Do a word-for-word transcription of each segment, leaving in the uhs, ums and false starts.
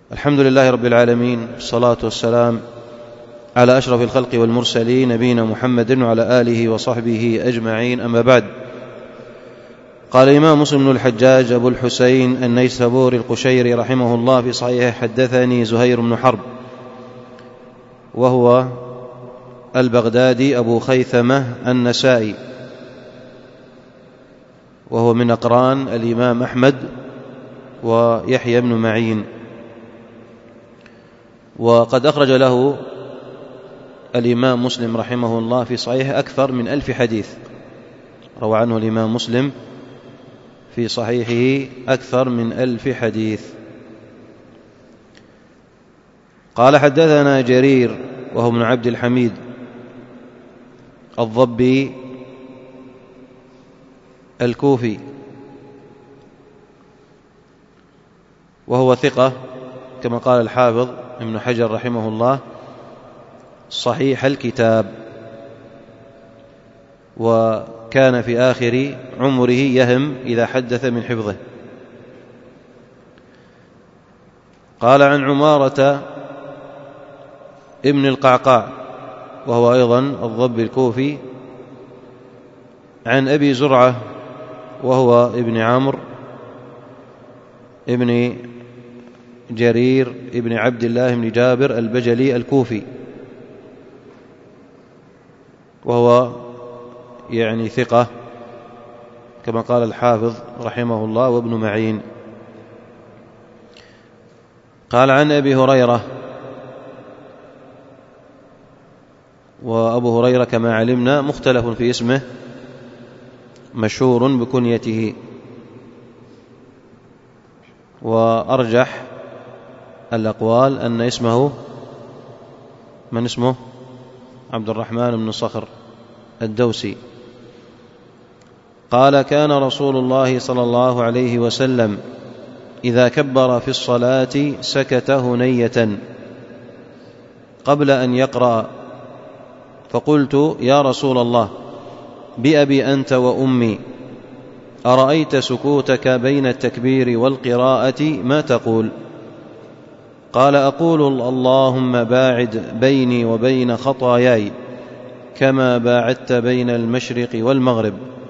الحمد لله رب العالمين، والصلاة والسلام على أشرف الخلق والمرسلين، نبينا محمد وعلى آله وصحبه أجمعين، أما بعد. قال الإمام مسلم بن الحجاج أبو الحسين النيسابوري القشيري رحمه الله في صحيحه: حدثني زهير بن حرب، وهو البغدادي أبو خيثمة النسائي، وهو من أقران الإمام أحمد ويحيى بن معين، وقد أخرج له الإمام مسلم رحمه الله في صحيحه أكثر من ألف حديث، روى عنه الإمام مسلم في صحيحه أكثر من ألف حديث. قال: حدثنا جرير وهو ابن عبد الحميد الضبي الكوفي، وهو ثقة كما قال الحافظ ابن حجر رحمه الله صحيح الكتاب، وكان في آخر عمره يهم إذا حدث من حفظه. قال: عن عمارة ابن القعقاع، وهو أيضا الضبي الكوفي، عن أبي زرعة وهو ابن عمرو ابن جرير ابن عبد الله بن جابر البجلي الكوفي، وهو يعني ثقة كما قال الحافظ رحمه الله وابن معين. قال: عن أبي هريرة، وأبو هريرة كما علمنا مختلف في اسمه، مشهور بكنيته، وأرجح الأقوال أن اسمه من اسمه عبد الرحمن بن صخر الدوسي. قال: كان رسول الله صلى الله عليه وسلم إذا كبر في الصلاة سكت هنية قبل أن يقرأ، فقلت: يا رسول الله، بأبي أنت وأمي، أرأيت سكوتك بين التكبير والقراءة ما تقول؟ قال: أقول: اللهم باعد بيني وبين خطاياي كما باعدت بين المشرق والمغرب،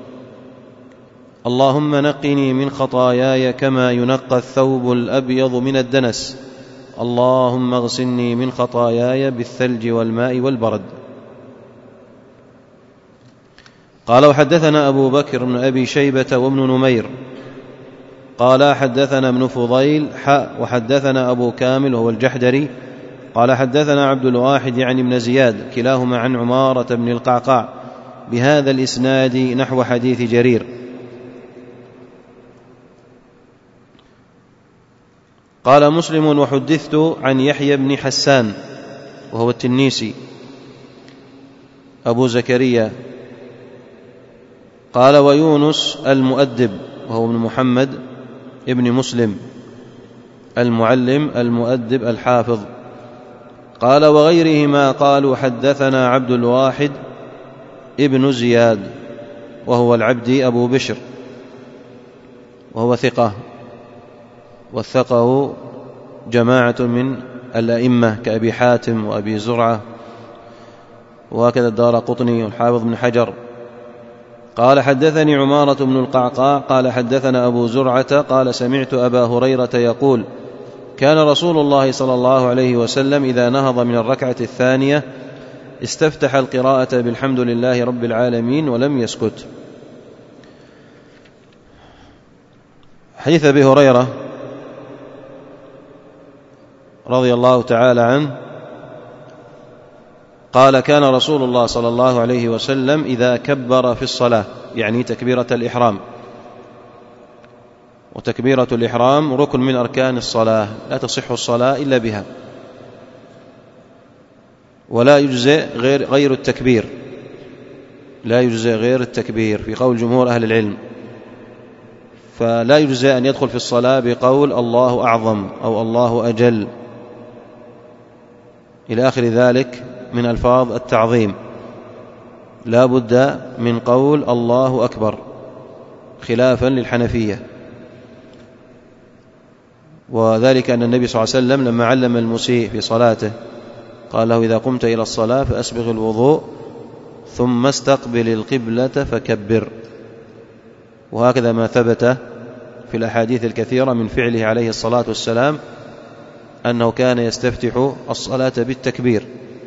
اللهم نقني من خطاياي كما ينقى الثوب الأبيض من الدنس، اللهم اغسلني من خطاياي بالثلج والماء والبرد. قال: وحدثنا أبو بكر بن أبي شيبة وابن نمير قال: حدثنا ابن فضيل حاء وحدثنا أبو كامل وهو الجحدري قال: حدثنا عبد الواحد يعني ابن زياد، كلاهما عن عمارة بن القعقاع بهذا الإسناد نحو حديث جرير. قال مسلم: وحدثت عن يحيى بن حسان وهو التنيسي أبو زكريا قال: ويونس المؤدب وهو ابن محمد ابن مسلم المعلم المؤدب الحافظ. قال: وغيرهما قالوا: حدثنا عبد الواحد ابن زياد وهو العبدي أبو بشر، وهو ثقة، وثقه جماعة من الأئمة كأبي حاتم وأبي زرعة، وهكذا الدارقطني والحافظ بن حجر. قال: حدثني عمارة بن القعقاع قال: حدثنا أبو زرعة قال: سمعت أبا هريرة يقول: كان رسول الله صلى الله عليه وسلم إذا نهض من الركعة الثانية استفتح القراءة بالحمد لله رب العالمين ولم يسكت. حديث أبي هريرة رضي الله تعالى عنه قال: كان رسول الله صلى الله عليه وسلم إذا كبر في الصلاة، يعني تكبيرة الإحرام، وتكبيرة الإحرام ركن من أركان الصلاة، لا تصح الصلاة إلا بها، ولا يجزئ غير, غير التكبير، لا يجزئ غير التكبير في قول جمهور أهل العلم. فلا يجزئ أن يدخل في الصلاة بقول الله أعظم أو الله أجل إلى آخر ذلك من ألفاظ التعظيم، لا بد من قول الله أكبر، خلافا للحنفية. وذلك أن النبي صلى الله عليه وسلم لما علم المسيء في صلاته قال له: إذا قمت إلى الصلاة فأسبغ الوضوء ثم استقبل القبلة فكبر. وهكذا ما ثبت في الأحاديث الكثيرة من فعله عليه الصلاة والسلام أنه كان يستفتح الصلاة بالتكبير.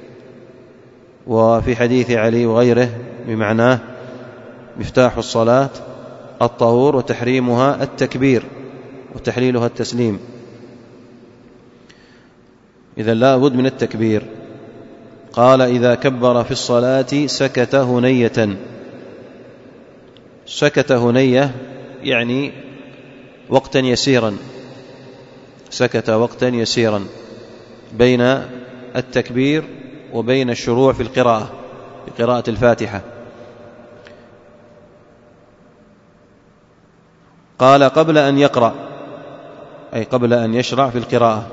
وفي حديث علي وغيره بمعناه: مفتاح الصلاة الطهور وتحريمها التكبير وتحليلها التسليم. إذا لا بد من التكبير. قال: إذا كبر في الصلاة سكت هنية. سكت هنية يعني وقتا يسيرا، سكت وقتا يسيرا بين التكبير وبين الشروع في القراءة في قراءة الفاتحة. قال: قبل أن يقرأ، أي قبل أن يشرع في القراءة.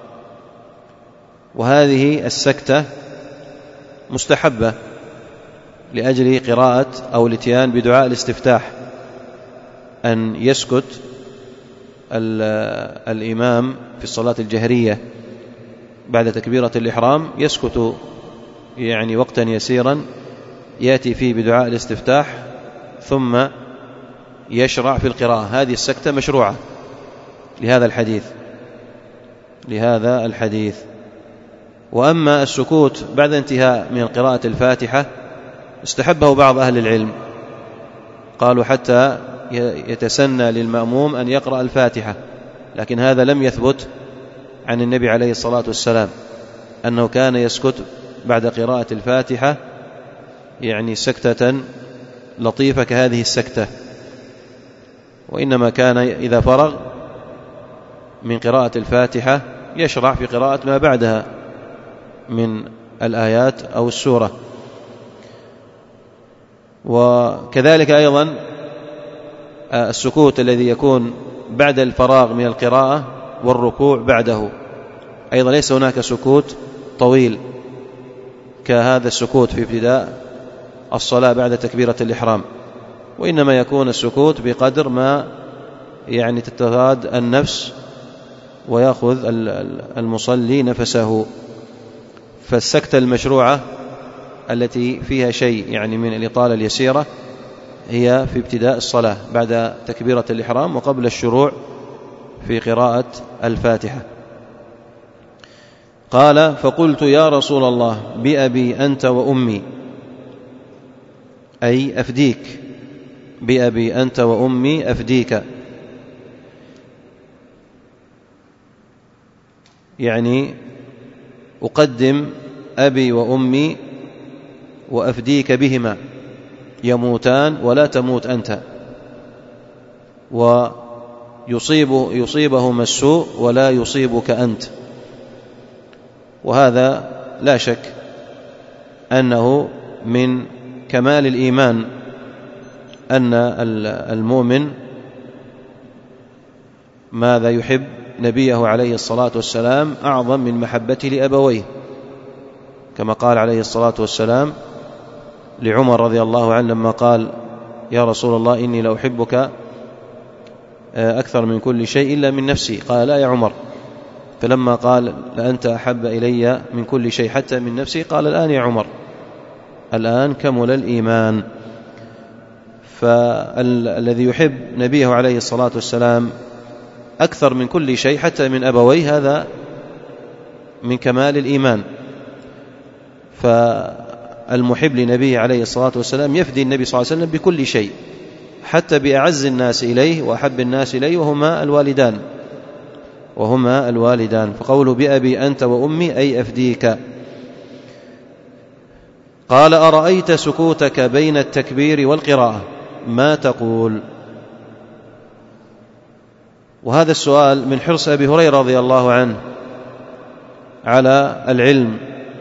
وهذه السكتة مستحبة لأجل قراءة أو الاتيان بدعاء الاستفتاح، أن يسكت الإمام في الصلاة الجهرية بعد تكبيرة الإحرام، يسكت يعني وقتا يسيرا يأتي فيه بدعاء الاستفتاح ثم يشرع في القراءة. هذه السكتة مشروعة لهذا الحديث لهذا الحديث وأما السكوت بعد انتهاء من قراءة الفاتحة استحبه بعض أهل العلم، قالوا حتى يتسنى للمأموم أن يقرأ الفاتحة، لكن هذا لم يثبت عن النبي عليه الصلاة والسلام أنه كان يسكت بعد قراءة الفاتحة يعني سكتة لطيفة كهذه السكتة، وإنما كان إذا فرغ من قراءة الفاتحة يشرع في قراءة ما بعدها من الآيات أو السورة. وكذلك أيضا السكوت الذي يكون بعد الفراغ من القراءة والركوع بعده أيضا ليس هناك سكوت طويل كهذا السكوت في ابتداء الصلاة بعد تكبيرة الإحرام، وإنما يكون السكوت بقدر ما يعني تتغاد النفس ويأخذ المصلي نفسه. فالسكتة المشروعة التي فيها شيء يعني من الإطالة اليسيرة هي في ابتداء الصلاة بعد تكبيرة الإحرام وقبل الشروع في قراءة الفاتحة. قال: فقلت: يا رسول الله، بأبي أنت وأمي، أي أفديك، بأبي أنت وأمي أفديك، يعني أقدم أبي وأمي وأفديك بهما، يموتان ولا تموت أنت، ويصيب يصيبهما السوء ولا يصيبك أنت. وهذا لا شك أنه من كمال الإيمان أن المؤمن ماذا يحب نبيه عليه الصلاة والسلام أعظم من محبته لأبويه، كما قال عليه الصلاة والسلام لعمر رضي الله عنه لما قال: يا رسول الله، إني لأحبك أكثر من كل شيء إلا من نفسي. قال: لا يا عمر. فلما قال: لأنت أحب إلي من كل شيء حتى من نفسي، قال: الآن يا عمر، الآن كمل الإيمان. فالذي يحب نبيه عليه الصلاة والسلام أكثر من كل شيء حتى من أبويه هذا من كمال الإيمان. فالمحب لنبيه عليه الصلاة والسلام يفدي النبي صلى الله عليه وسلم بكل شيء، حتى بأعز الناس إليه وأحب الناس إليه وهما الوالدان وهما الوالدان فقوله: بأبي أنت وأمي أي أفديك. قال: أرأيت سكوتك بين التكبير والقراءة ما تقول؟ وهذا السؤال من حرص أبي هريرة رضي الله عنه على العلم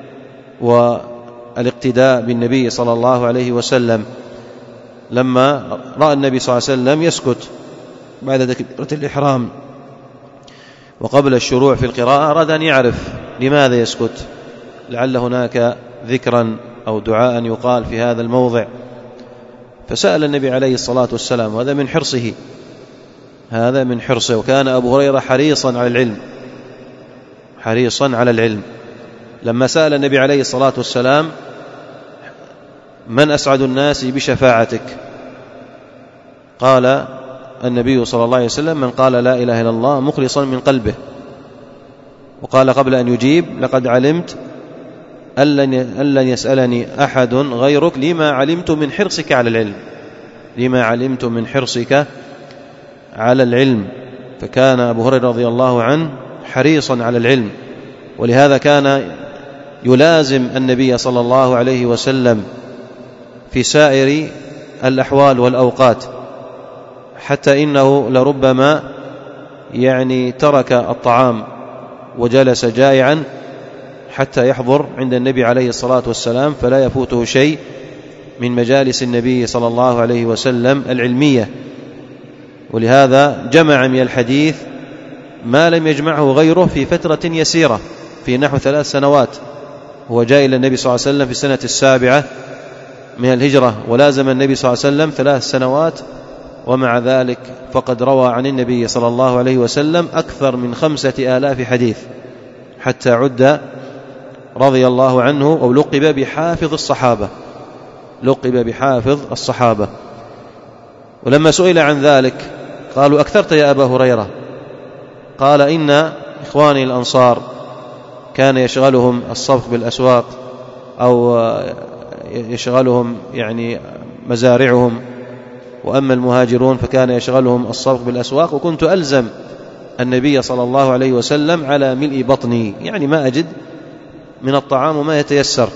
والاقتداء بالنبي صلى الله عليه وسلم، لما رأى النبي صلى الله عليه وسلم يسكت بعد تكبيرة الإحرام وقبل الشروع في القراءة أراد أن يعرف لماذا يسكت، لعل هناك ذكرا أو دعاء يقال في هذا الموضع، فسأل النبي عليه الصلاة والسلام، وهذا من حرصه هذا من حرصه. وكان أبو هريرة حريصا على العلم حريصا على العلم لما سأل النبي عليه الصلاة والسلام: من أسعد الناس بشفاعتك؟ قال النبي صلى الله عليه وسلم: من قال لا إله إلا الله مخلصا من قلبه. وقال قبل أن يجيب: لقد علمت أن لن يسألني أحد غيرك لما علمت من حرصك على العلم لما علمت من حرصك على العلم. فكان أبو هريرة رضي الله عنه حريصا على العلم، ولهذا كان يلازم النبي صلى الله عليه وسلم في سائر الأحوال والأوقات، حتى إنه لربما يعني ترك الطعام وجلس جائعا حتى يحضر عند النبي عليه الصلاة والسلام، فلا يفوته شيء من مجالس النبي صلى الله عليه وسلم العلمية. ولهذا جمع من الحديث ما لم يجمعه غيره في فترة يسيرة، في نحو ثلاث سنوات. هو جاء إلى النبي صلى الله عليه وسلم في السنة السابعة من الهجرة، ولازم النبي صلى الله عليه وسلم ثلاث سنوات، ومع ذلك فقد روى عن النبي صلى الله عليه وسلم أكثر من خمسة آلاف حديث، حتى عد رضي الله عنه أو لقب بحافظ الصحابة لقب بحافظ الصحابة. ولما سئل عن ذلك قالوا: أكثرت يا أبا هريرة؟ قال: إن إخواني الأنصار كان يشغلهم الصفق بالأسواق، أو يشغلهم يعني مزارعهم، وأما المهاجرون فكان يشغلهم الصفق بالأسواق، وكنت ألزم النبي صلى الله عليه وسلم على ملء بطني، يعني ما أجد من الطعام وما يتيسر.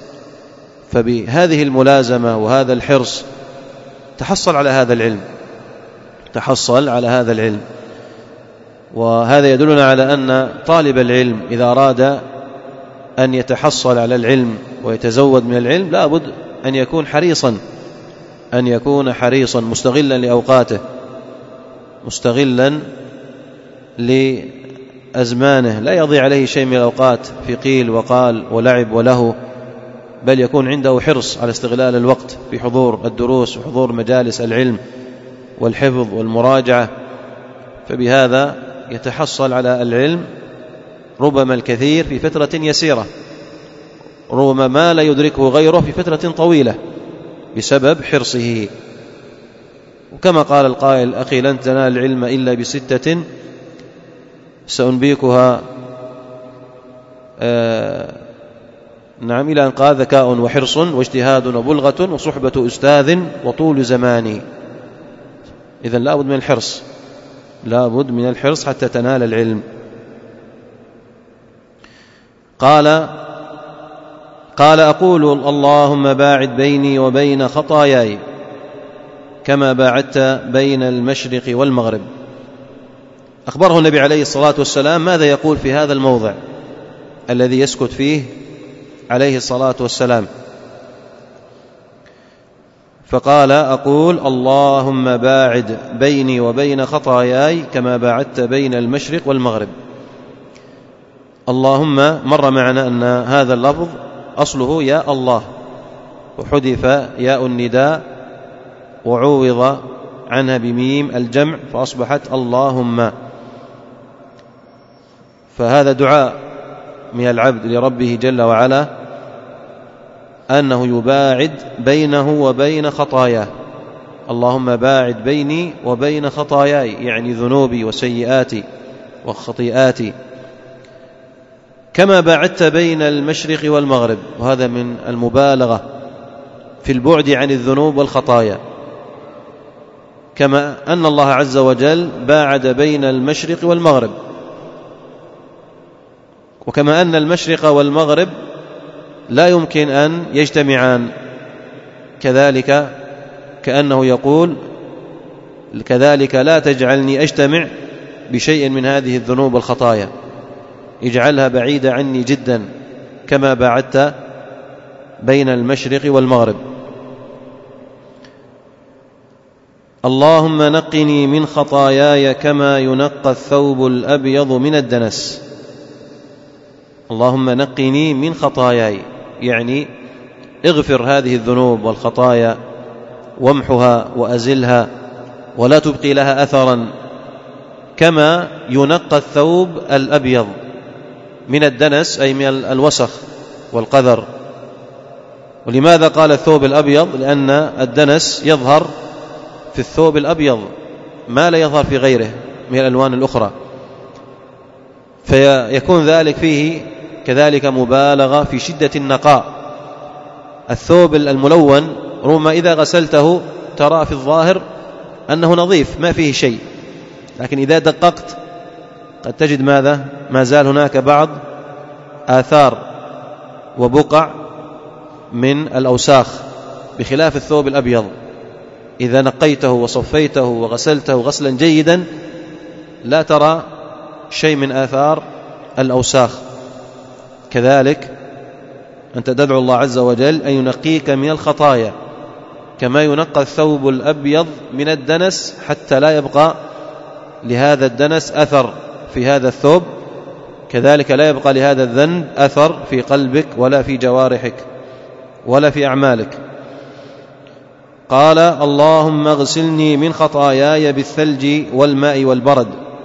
فبهذه الملازمة وهذا الحرص تحصل على هذا العلم تحصل على هذا العلم وهذا يدلنا على أن طالب العلم إذا أراد أن يتحصل على العلم ويتزود من العلم لا بد أن يكون حريصا أن يكون حريصا مستغلا لأوقاته، مستغلا لأزمانه، لا يضيع عليه شيء من الأوقات في قيل وقال ولعب وله، بل يكون عنده حرص على استغلال الوقت في حضور الدروس وحضور مجالس العلم والحفظ والمراجعة. فبهذا يتحصل على العلم ربما الكثير في فترة يسيرة، ربما ما لا يدركه غيره في فترة طويلة بسبب حرصه. وكما قال القائل: أخي لن تنال العلم إلا بستة سأنبيكها آه نعم إلى أن قال: ذكاء وحرص واجتهاد وبلغة وصحبة أستاذ وطول زمان. إذن لا بد من الحرص لا بد من الحرص حتى تنال العلم. قال قال أقول: اللهم باعد بيني وبين خطاياي كما باعدت بين المشرق والمغرب. أخبره النبي عليه الصلاة والسلام ماذا يقول في هذا الموضع الذي يسكت فيه عليه الصلاة والسلام، فقال: أقول: اللهم باعد بيني وبين خطاياي كما باعدت بين المشرق والمغرب. اللهم مر معنا أن هذا اللفظ أصله يا الله، وحذف ياء النداء وعوض عنها بميم الجمع فأصبحت اللهم. فهذا دعاء من العبد لربه جل وعلا أنه يباعد بينه وبين خطاياه. اللهم باعد بيني وبين خطاياي، يعني ذنوبي وسيئاتي وخطيئاتي، كما باعدت بين المشرق والمغرب. وهذا من المبالغة في البعد عن الذنوب والخطايا، كما أن الله عز وجل باعد بين المشرق والمغرب، وكما أن المشرق والمغرب لا يمكن أن يجتمعان، كذلك كأنه يقول: كذلك لا تجعلني أجتمع بشيء من هذه الذنوب والخطايا، اجعلها بعيدة عني جدا كما باعدت بين المشرق والمغرب. اللهم نقني من خطاياي كما ينقى الثوب الأبيض من الدنس. اللهم نقني من خطاياي، يعني اغفر هذه الذنوب والخطايا وامحها وأزلها ولا تبقي لها أثرا كما ينقى الثوب الأبيض من الدنس أي من الوسخ والقذر. ولماذا قال الثوب الأبيض؟ لأن الدنس يظهر في الثوب الأبيض ما لا يظهر في غيره من الألوان الأخرى، فيكون ذلك فيه كذلك مبالغة في شدة النقاء. الثوب الملون ربما إذا غسلته ترى في الظاهر أنه نظيف ما فيه شيء، لكن إذا دققت قد تجد ماذا؟ ما زال هناك بعض آثار وبقع من الأوساخ، بخلاف الثوب الأبيض إذا نقيته وصفيته وغسلته غسلا جيدا لا ترى شيء من آثار الأوساخ. كذلك أنت تدعو الله عز وجل أن ينقيك من الخطايا كما ينقى الثوب الأبيض من الدنس، حتى لا يبقى لهذا الدنس أثر في هذا الثوب، كذلك لا يبقى لهذا الذنب أثر في قلبك ولا في جوارحك ولا في أعمالك. قال اللهم اغسلني من خطاياي بالثلج والماء والبرد.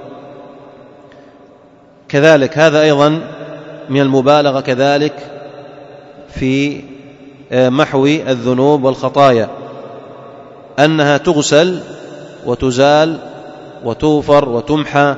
كذلك هذا أيضا من المبالغة كذلك في محو الذنوب والخطايا، أنها تغسل وتزال وتوفر وتمحى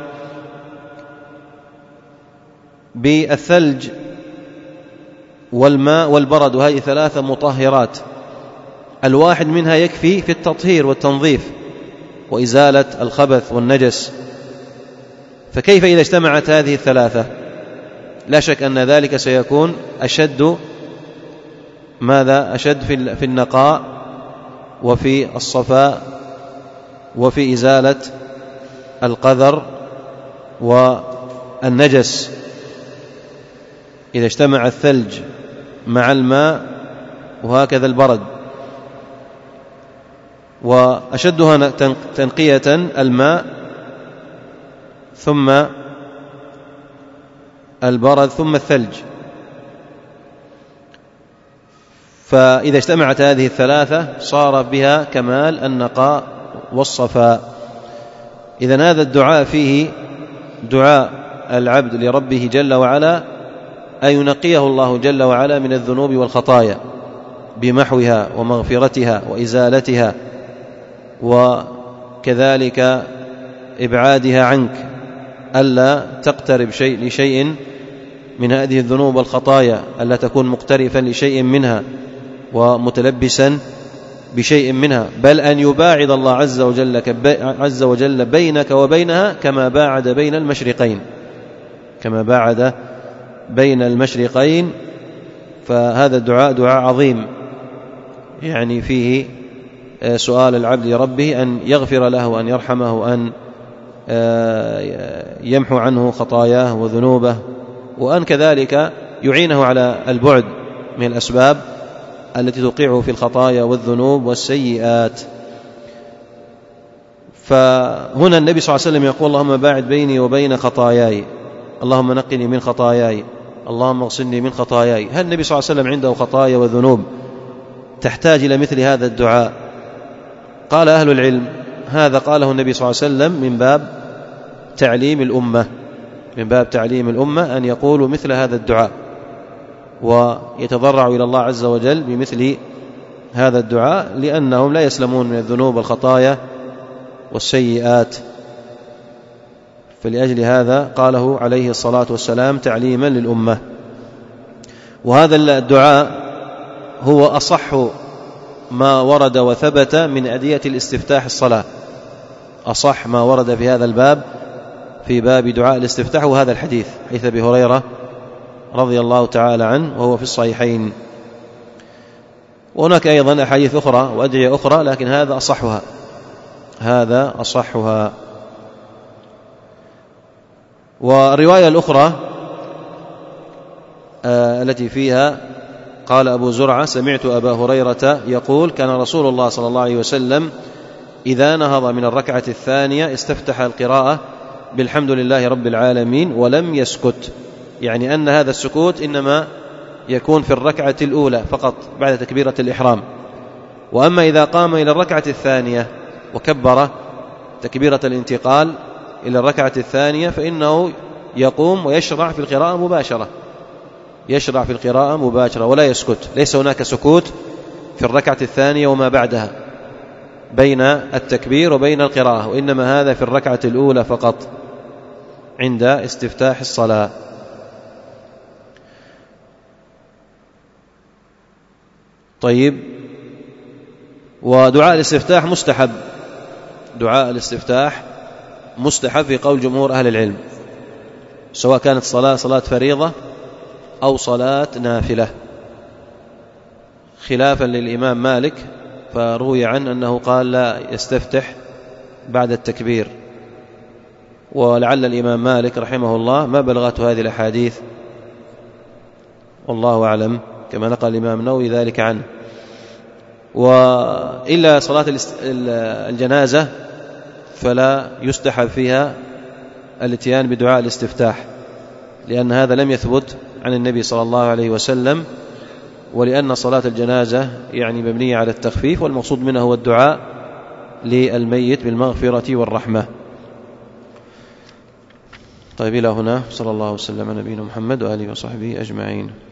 بالثلج والماء والبرد، وهذه ثلاثة مطهرات، الواحد منها يكفي في التطهير والتنظيف وإزالة الخبث والنجس، فكيف إذا اجتمعت هذه الثلاثة؟ لا شك أن ذلك سيكون أشد ماذا؟ أشد في النقاء وفي الصفاء وفي إزالة القذر والنجس. إذا اجتمع الثلج مع الماء وهكذا البرد، وأشدها تنقية الماء ثم البرد ثم الثلج، فإذا اجتمعت هذه الثلاثة صار بها كمال النقاء والصفاء. إذن هذا الدعاء فيه دعاء العبد لربه جل وعلا أن ينقيه الله جل وعلا من الذنوب والخطايا بمحوها ومغفرتها وإزالتها، وكذلك إبعادها عنك، ألا تقترب شيء لشيء من هذه الذنوب والخطايا، ألا تكون مقترفا لشيء منها ومتلبسا بشيء منها، بل أن يباعد الله عز وجل, عز وجل بينك وبينها كما باعد بين المشرقين كما باعد بين المشرقين. فهذا الدعاء دعاء عظيم، يعني فيه سؤال العبد لربه أن يغفر له وأن يرحمه وأن يمحو عنه خطاياه وذنوبه، وأن كذلك يعينه على البعد من الأسباب التي توقعه في الخطايا والذنوب والسيئات. فهنا النبي صلى الله عليه وسلم يقول اللهم باعد بيني وبين خطاياي، اللهم نقني من خطاياي، اللهم اغسلني من خطاياي. هل النبي صلى الله عليه وسلم عنده خطايا وذنوب تحتاج إلى مثل هذا الدعاء؟ قال أهل العلم هذا قاله النبي صلى الله عليه وسلم من باب تعليم الأمة من باب تعليم الأمة أن يقولوا مثل هذا الدعاء ويتضرعوا إلى الله عز وجل بمثل هذا الدعاء، لأنهم لا يسلمون من الذنوب والخطايا والسيئات. فلأجل هذا قاله عليه الصلاة والسلام تعليما للأمة. وهذا الدعاء هو أصح ما ورد وثبت من أدعية الاستفتاح الصلاة، أصح ما ورد في هذا الباب في باب دعاء الاستفتاح وهذا الحديث حديث أبي هريرة رضي الله تعالى عنه وهو في الصحيحين. وهناك أيضا أحاديث أخرى وأدعية أخرى، لكن هذا أصحها هذا أصحها. والرواية الأخرى آه التي فيها قال أبو زرعة سمعت أبا هريرة يقول كان رسول الله صلى الله عليه وسلم إذا نهض من الركعة الثانية استفتح القراءة بالحمد لله رب العالمين ولم يسكت، يعني أن هذا السكوت إنما يكون في الركعة الأولى فقط بعد تكبيرة الإحرام. وأما إذا قام إلى الركعة الثانية وكبر تكبيرة الانتقال إلى الركعة الثانية فإنه يقوم ويشرع في القراءة مباشرة، يشرع في القراءة مباشرة ولا يسكت، ليس هناك سكوت في الركعة الثانية وما بعدها بين التكبير وبين القراءة، وإنما هذا في الركعة الأولى فقط عند استفتاح الصلاة. طيب، ودعاء الاستفتاح مستحب، دعاء الاستفتاح مستحب في قول جمهور أهل العلم، سواء كانت صلاة صلاة فريضة أو صلاة نافلة، خلافا للإمام مالك فروي عنه أنه قال لا يستفتح بعد التكبير، ولعل الإمام مالك رحمه الله ما بلغته هذه الأحاديث والله أعلم، كما نقل الإمام النووي ذلك عنه. وإلا صلاة الجنازة فلا يستحب فيها الاتيان بدعاء الاستفتاح، لأن هذا لم يثبت عن النبي صلى الله عليه وسلم، ولأن صلاة الجنازة يعني مبنية على التخفيف، والمقصود منه هو الدعاء للميت بالمغفرة والرحمة. طيب، إلى هنا، صلى الله وسلم على نبينا محمد وآله وصحبه أجمعين.